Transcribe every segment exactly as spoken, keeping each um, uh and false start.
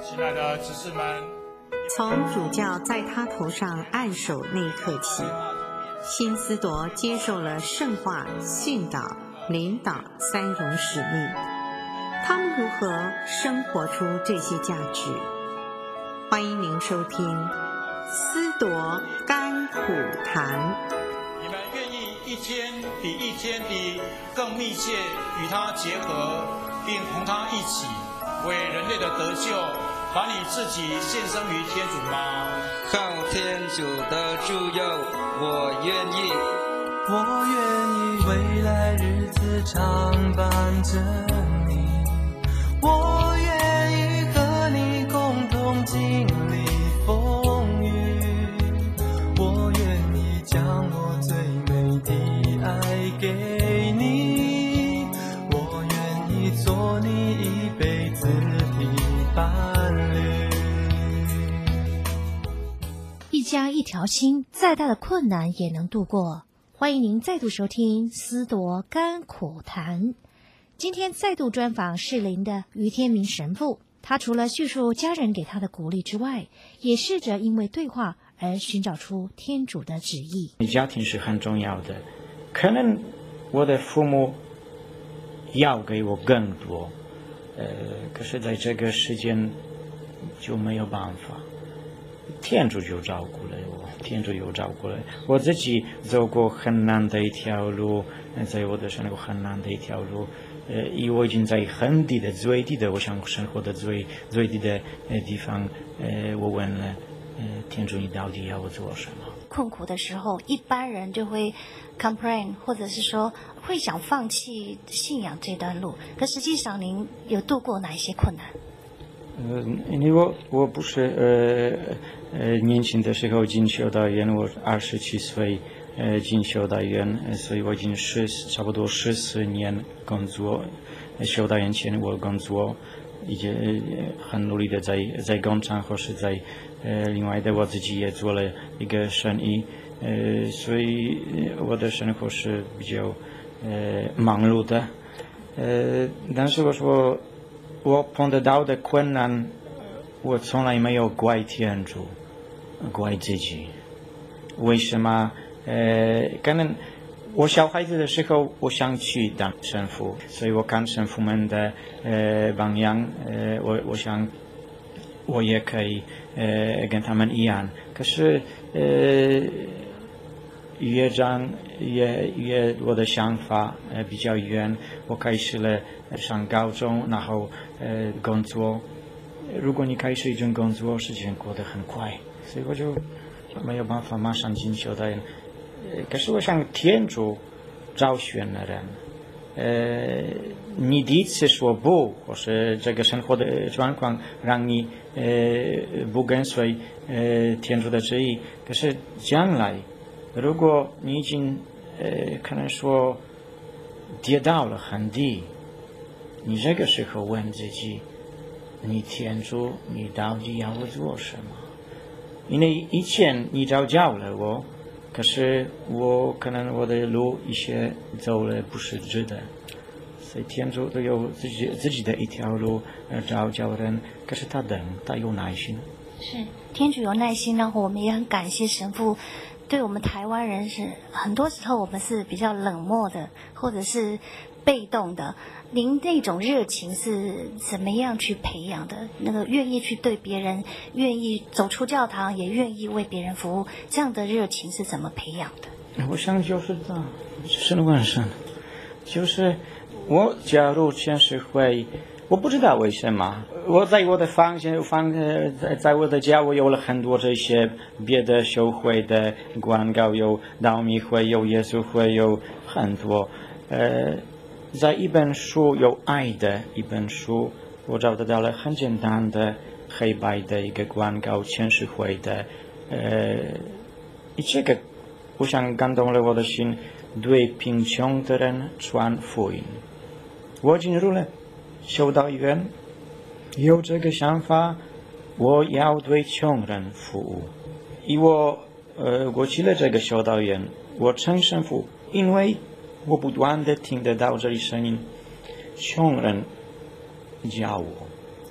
亲爱的执事们， 从主教在他头上按手那一刻起，新司铎接受了圣化、训导、领导三荣使命。他们如何生活出这些价值？欢迎您收听司铎甘苦谈。 你们愿意一天比一天比更密切与他结合，并同他一起为人类的得救，把你自己献身于天主吗？ 靠天主的助佑，我愿意。 我愿意未来日子常伴着你，我愿意和你共同经历风雨，我愿意将我最美的爱给你，我愿意做你一辈子的伴侣。 一家一条心，再大的困难也能度过。欢迎您再度收听司铎甘苦谈。今天再度专访适龄的于天明神父，他除了叙述家人给他的鼓励之外，也试着因为对话而寻找出天主的旨意。 家庭是很重要的，可能我的父母要给我更多，呃，可是在这个时间就没有办法，天主就照顾了我，天主有照顾了我。自己走过很难的一条路，在我的生活很难的一条路，呃，因为我已经在很低的最低的我想生活的最最低的地方，呃，我问了，呃，天主你到底要我做什么？ 困苦的时候，一般人就会 complain， 或者是说会想放弃信仰这段路。可实际上，您有度过哪一些困难？ 呃，因为我我不是呃呃年轻的时候进修道院，我二十七岁呃进修道院，呃，所以我已经十差不多十四年工作。修道院前我工作，已经很努力的在在工厂或是在呃另外的我自己也做了一个生意，呃，所以我的生活是比较呃忙碌的，呃，但是我说。我碰得到的困难，我从来没有怪天主，怪自己。为什么？呃，可能我小孩子的时候，我想去当神父，所以我看神父们的呃榜样，呃，我我想我也可以呃跟他们一样。可是呃，越长越越我的想法呃比较远，我开始了上高中，然后呃工作。如果你开始一种工作，时间过得很快，所以我就没有办法马上进修的人。呃，可是我想天主找选的人，呃，你第一次说不，或是这个生活的状况让你呃不跟随呃天主的旨意，可是将来如果你已经呃可能说跌到了很低，你这个时候问自己，你天主你到底要我做什么？因为以前你早教了我，可是我可能我的路一些走了不是直的，所以天主都有自己自己的一条路呃早教人，可是他等，他有耐心。 是天主有耐心，然后我们也很感谢神父。对我们台湾人是很多时候我们是比较冷漠的，或者是被动的。您那种热情是怎么样去培养的？那个愿意去对别人，愿意走出教堂，也愿意为别人服务，这样的热情是怎么培养的？ 我想就是这样，是晚上，就是我加入全社会，我不知道为什么，我在我的房间房在在我的家，我有了很多这些别的修会的广告，有道明会，有耶稣会，有很多。呃，在一本书有爱的一本书，我找得到了很简单的黑白的一个广告，全社会的，呃，这个我想感动了我的心，对贫穷的人传福音。我进入了修道院，有这个想法，我要对穷人服务。因为我呃我去了这个修道院，我成神父，因为我不断的听得到这里声音，穷人叫我，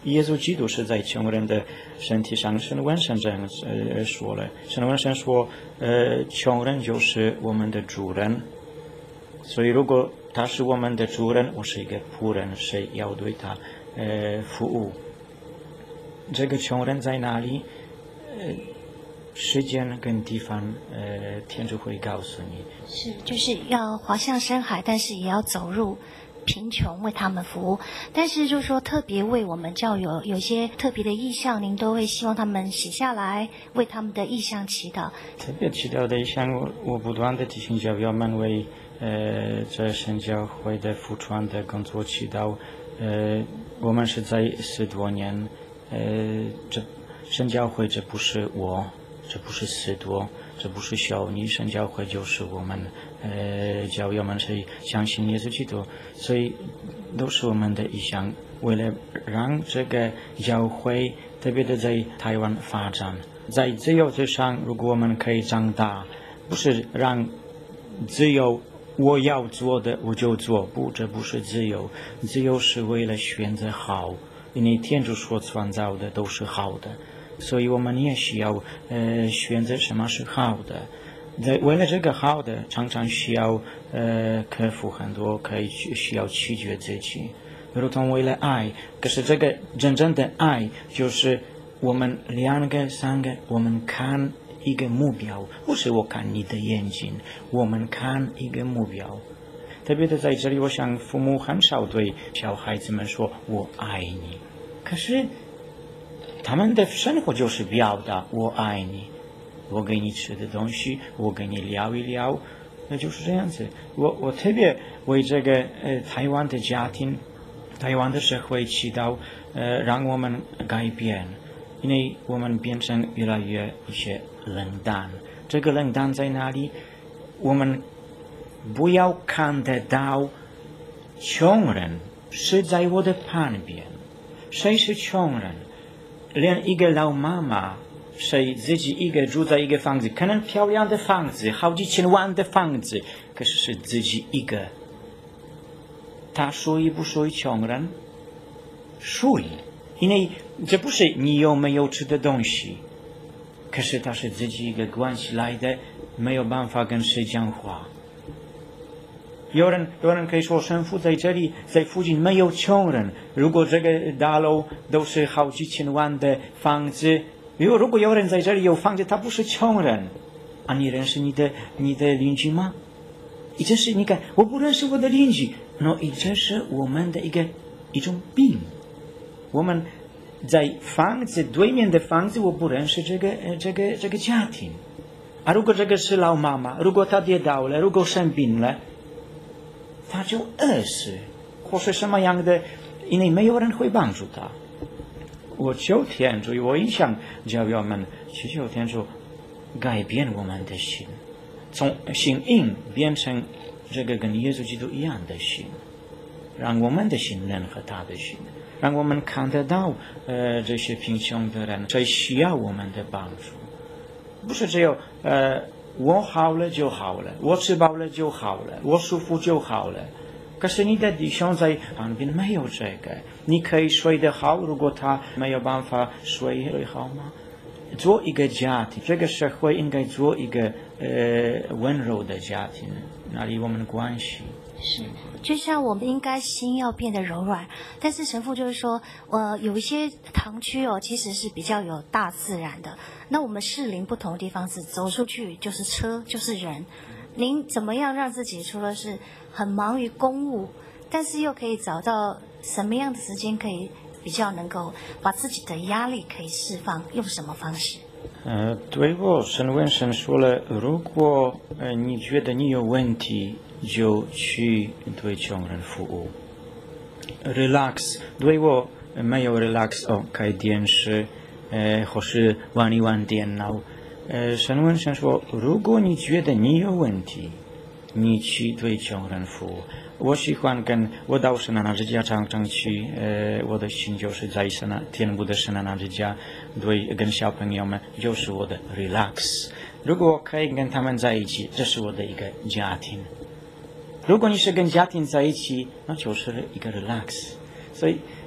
耶稣基督是在穷人的身体上，神文生这样呃说了，神文生说，呃，穷人就是我们的主人，所以如果他是我们的主人，我是一个仆人，谁要对他呃服务？这个穷人在哪里？呃，时间跟地方，呃，天主会告诉你。 是，就是要滑向深海，但是也要走入贫穷，为他们服务。但是就是说，特别为我们教友有些特别的意向，您都会希望他们写下来，为他们的意向祈祷。 特别祈祷的意向，我我不断的提醒教友们为呃这神教会的福传的工作祈祷。呃，我们是在十多年，呃，这神教会这不是我，这不是十多，这不是小你，神教会就是我们。呃，教友们是相信耶稣基督，所以都是我们的意向。为了让这个教会特别的在台湾发展，在自由之上，如果我们可以长大，不是让自由我要做的我就做，不，这不是自由。自由是为了选择好，因为天主所创造的都是好的，所以我们也需要呃选择什么是好的。在为了这个好的，常常需要呃克服很多，可以需要拒绝自己，如同为了爱。可是这个真正的爱，就是我们两个、三个，我们看一个目标，不是我看你的眼睛，我们看一个目标。特别的在这里，我想父母很少对小孩子们说“我爱你”，可是他们的生活就是表达“我爱你”。我给你吃的东西，我跟你聊一聊，那就是这样子。我我特别为这个呃台湾的家庭、台湾的社会祈祷，呃，让我们改变，因为我们变成越来越一些冷淡。这个冷淡在哪里？我们不要看得到穷人是在我的旁边。谁是穷人？连一个老妈妈。谁自己一个住在一个房子，可能漂亮的房子，好几千万的房子，可是是自己一个。他属于不属于穷人？属于，因为这不是你有没有吃的东西，可是他是自己一个关系来的，没有办法跟谁讲话。有人有人可以说神父在这里，在附近没有穷人。如果这个大楼都是好几千万的房子。如果有人在这里有房子，他不是穷人啊！你认识你的你的邻居吗？这是你看，我不认识我的邻居，那这是我们的一个一种病。我们在房子对面的房子，我不认识这个呃这个这个家庭啊。如果这个是老妈妈，如果她跌倒了，如果生病了，她就饿死，或是什么样的，因为没有人会帮助她。我求天主，我也想教友们去求天主改变我们的心，从心硬变成这个跟耶稣基督一样的心，让我们的心能和他的心，让我们看得到呃这些贫穷的人，谁需要我们的帮助，不是只有呃我好了就好了，我吃饱了就好了，我舒服就好了。可是你的弟兄在旁边没有这个，你可以睡得好，如果他没有办法睡会好吗？做一个家庭，这个社会应该做一个呃温柔的家庭，那里我们的关系是，就像我们应该心要变得柔软，但是神父就是说，呃，有一些堂区哦，其实是比较有大自然的，那我们适龄不同的地方是走出去就是车就是人。您怎么样让自己除了是很忙于公务，但是又可以找到什么样的时间可以比较能够把自己的压力可以释放，用什么方式？ 呃，对我神问神说了，如果呃你觉得你有问题，就去对穷人服务。relax， 对我没有 relax 哦，开电视，呃，或是玩一玩电脑。呃，神问神说，如果你觉得你有问题，你去对穷人服务。我喜欢跟我到圣安娜之家常常去，呃，我的心就是在圣安天父的圣安娜之家，对跟小朋友们就是我的 relax。如果我可以跟他们在一起，这是我的一个家庭。如果你是跟家庭在一起，那就是一个 relax。所以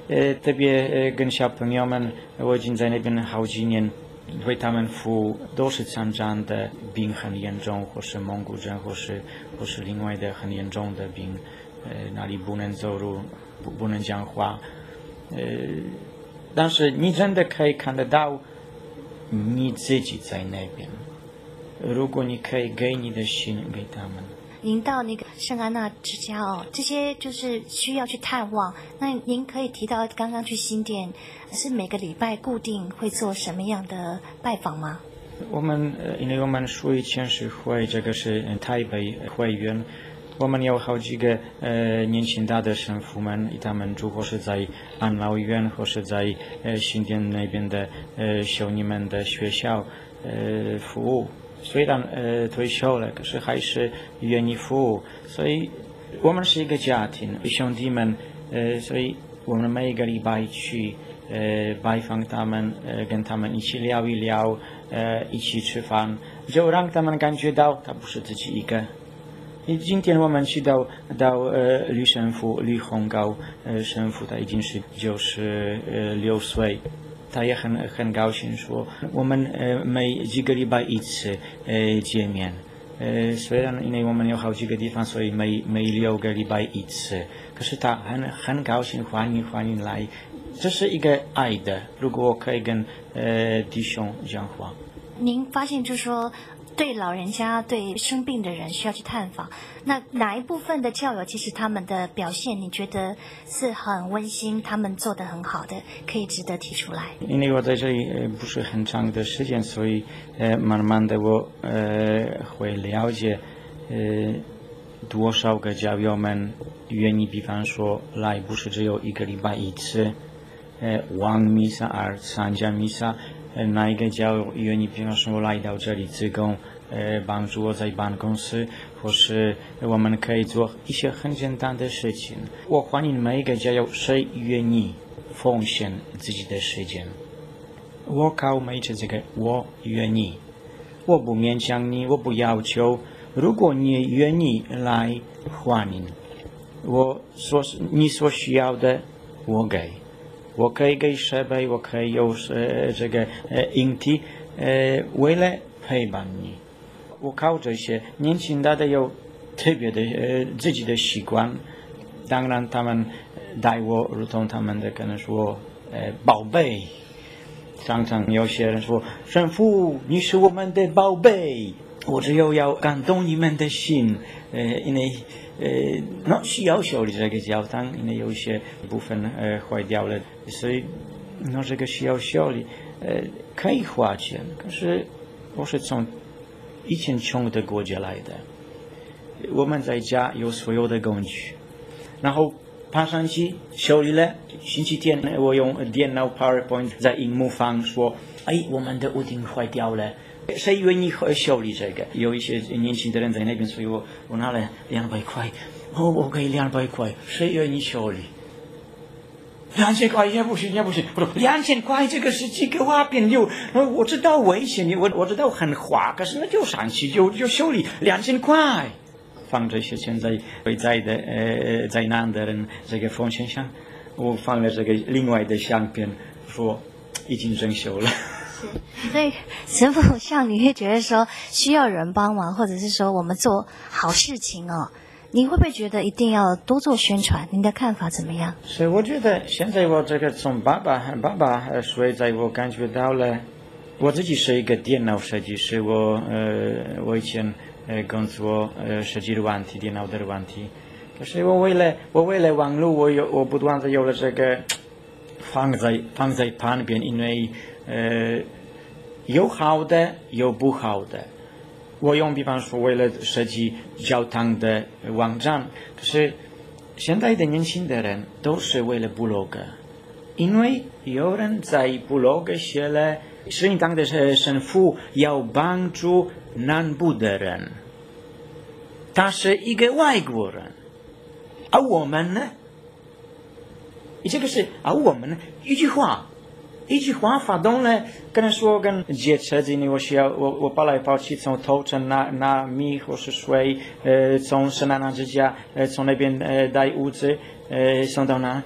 呃，特别呃跟小朋友们，我已经在那边好几年，为他们服务，都是残障的病很严重，或是蒙古症，或是或是另外的很严重的病，呃，哪里不能走路，不不能讲话，呃，但是你真的可以看得到你自己在那边，如果你可以给你的心给他们。 您到那个圣安娜之家哦，这些就是需要去探望。那您可以提到刚刚去新店，是每个礼拜固定会做什么样的拜访吗？ 我们呃，因为我们属于签诗会，这个是台北会员，我们有好几个呃年轻大的神父们，他们如果是在安老院或是在呃新店那边的呃修女们的学校呃服务。虽然呃退休了，可是还是愿意服务，所以我们是一个家庭，兄弟们，呃，所以我们每一个礼拜去呃拜访他们，呃跟他们一起聊一聊，呃一起吃饭，就让他们感觉到他不是自己一个。今天我们去到到呃吕神父吕洪高呃神父，他已经是九十呃六岁。他也很很高兴说，我们呃每几个礼拜一次呃见面，呃虽然因为我们有好几个地方，所以每每六个礼拜一次，可是他很很高兴，欢迎欢迎来，这是一个爱的。如果我可以跟呃弟兄讲话， 您发现就是说，对老人家、对生病的人需要去探访，那哪一部分的教友其实他们的表现，你觉得是很温馨，他们做得很好的，可以值得提出来？ 因为我在这里呃不是很长的时间，所以呃慢慢的我呃会了解呃多少个教友们愿意，比方说来不是只有一个礼拜一次，呃望弥撒而参加弥撒。哪一个教友愿意，比方说来到这里自贡，呃，帮助我在办公室，或是我们可以做一些很简单的事情。我欢迎每一个教友，谁愿意奉献自己的时间。我靠每次这个，我愿意，我不勉强你，我不要求。如果你愿意来，欢迎。我所你所需要的，我给。我可以给设备，我可以有呃这个呃硬体，呃为了陪伴你，我靠这些年轻大的有特别的呃自己的习惯，当然他们待我如同他们的可能说呃宝贝，常常有些人说神父你是我们的宝贝，我只有要感动你们的心，呃因为。呃，那需要修理这个教堂，因为有一些部分呃坏掉了，所以那这个需要修理，呃，可以花钱。可是我是从以前穷的国家来的，我们在家有所有的工具，然后爬上去修理了。星期天我用电脑 PowerPoint 在荧幕上说，哎，我们的屋顶坏掉了。谁愿意修理这个？有一些年轻的人在那边，所以我我拿了两百块，哦，我给两百块，谁愿意修理？两千块也不行，也不行，不是两千块，这个是几个瓦片六，我知道危险，我我知道很滑，可是那就上去就就修理两千块，放这些钱在在的呃在南的人这个风险上，我放了这个另外的相片，说已经整修了。 所以神父像你会觉得说需要人帮忙，或者是说我们做好事情哦，你会不会觉得一定要多做宣传？您的看法怎么样？ 所以我觉得现在我这个从爸爸爸爸所以在我感觉到了，我自己是一个电脑设计师，我呃我以前呃工作呃设计的问题，电脑的问题，可是我为了我为了网络，我有我不断的有了这个放在放在旁边，因为呃，有好的，有不好的。我用比方说，为了设计教堂的网站，可是现在的年轻的人都是为了部落格，因为有人在部落格写了，圣堂的神父要帮助南部的人，他是一个外国人，而我们呢？这个是而我们呢？一句话。一句话发动了，可能说跟接车子，因为我需要我我跑来跑去，从头城拿拿米或是水，呃，从圣安娜之家，呃，从那边呃带物资，呃，送到那，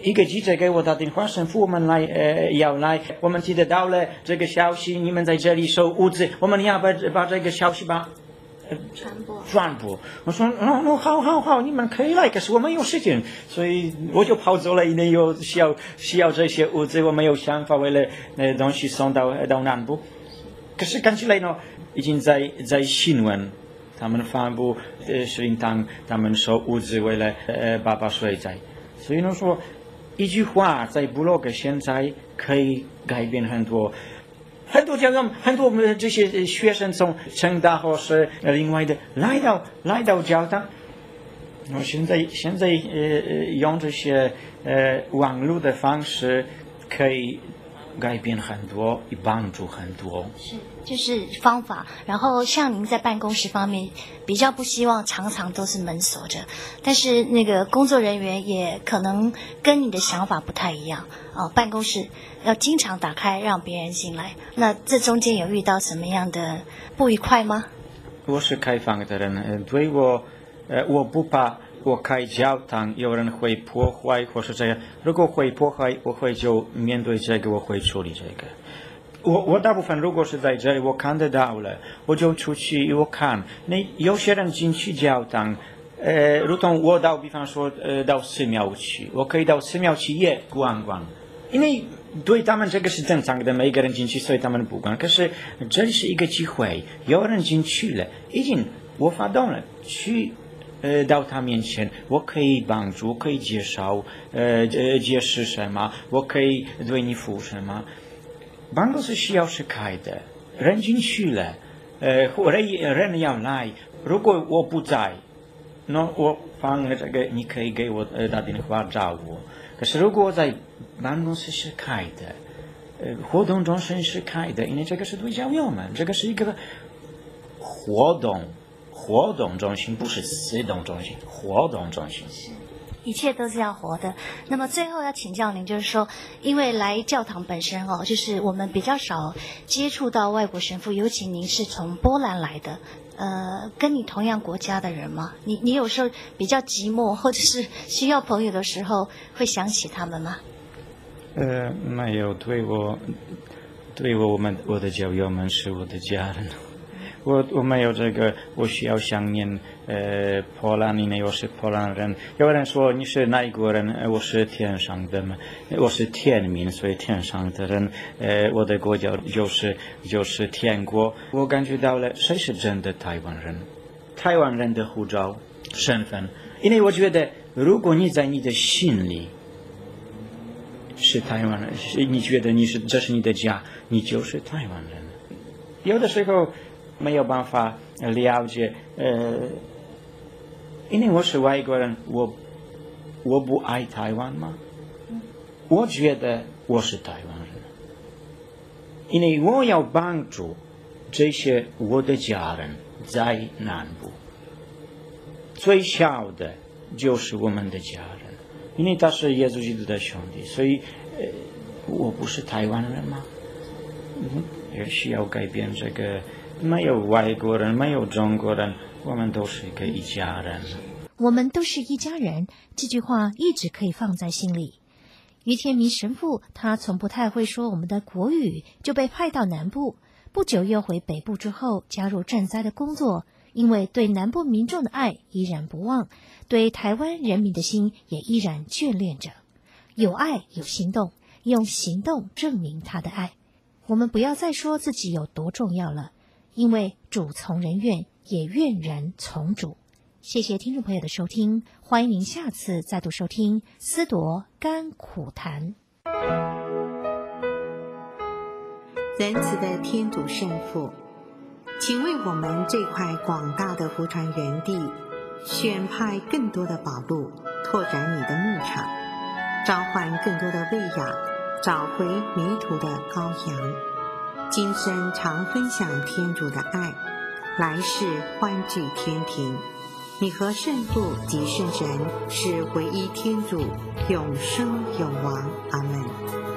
一个记者给我打电话，神父我们来呃要来，我们听得到了这个消息，你们在这里收物资，我们要把把这个消息把传播传播。我说哦哦好好好，你们可以来，可是我没有时间，所以我就跑走了，因为有需要需要这些物资，我没有想法为了那东西送到到南部。可是看起来呢，已经在在新闻，他们发布呃食品堂，他们收物资为了呃把把水灾，所以呢说一句话在部落格现在可以改变很多。很多教育，很多这些学生从成大或是另外的来到来到教堂，我现在现在呃用这些呃网络的方式可以改变很多，帮助很多。 是，就是方法。然后像您在办公室方面，比较不希望常常都是门锁着，但是那个工作人员也可能跟你的想法不太一样哦。办公室要经常打开，让别人进来。那这中间有遇到什么样的不愉快吗？ 我是开放的人，对我，呃，我不怕。我开教堂，有人会破坏或是这样。如果会破坏，我会就面对这个，我会处理这个。我我大部分如果是在这里，我看得到了，我就出去我看。那有些人进去教堂，呃，如同我到，比方说，呃，到寺庙去，我可以到寺庙去也逛逛，因为对他们这个是正常的，每个人进去，所以他们不管。可是这里是一个机会，有人进去了，已经我发动了去。呃，到他面前，我可以帮助，我可以介绍，呃，呃，解释什么，我可以对你服什么。办公室需要是开的，人进去了，呃，人人要来。如果我不在，那我放了这个，你可以给我呃打电话找我。可是如果在办公室是开的，呃，活动中心是开的，因为这个是对教友们，这个是一个活动。活动中心不是活动中心，活动中心是一切都是要活的。那么最后要请教您，就是说，因为来教堂本身哦，就是我们比较少接触到外国神父，尤其您是从波兰来的，呃，跟你同样国家的人吗？你你有时候比较寂寞，或者是需要朋友的时候，会想起他们吗？ 呃，没有，对我，对我，我们我的教友们是我的家人。我我没有这个，我需要想念呃波兰，因为我是波兰人。有人说你是哪一国人？我是天上的，我是天民，所以天上的人。呃，我的国家就是就是天国。我感觉到了谁是真的台湾人？台湾人的护照身份，因为我觉得如果你在你的心里是台湾人，你觉得你是这是你的家，你就是台湾人。有的时候。没有办法了解，呃，因为我是外国人，我我不爱台湾吗？我觉得我是台湾人，因为我要帮助这些我的家人在南部，最小的就是我们的家人，因为他是耶稣基督的兄弟，所以，呃，我不是台湾人吗？嗯，也需要改变这个。没有外国人，没有中国人，我们都是一个一家人。 我们都是一家人，这句话一直可以放在心里。于天明神父他从不太会说我们的国语，就被派到南部，不久又回北部之后加入赈灾的工作，因为对南部民众的爱依然不忘，对台湾人民的心也依然眷恋着。有爱有行动，用行动证明他的爱。我们不要再说自己有多重要了，因为主从人愿，也愿人从主。谢谢听众朋友的收听，欢迎您下次再度收听思铎甘苦谈。 仁慈的天主圣父，请为我们这块广大的福传园地选派更多的宝路，拓展你的牧场，召唤更多的喂养，找回迷途的羔羊。今生常分享天主的爱，来世欢聚天庭。你和圣父及圣神是唯一天主，永生永王。阿们。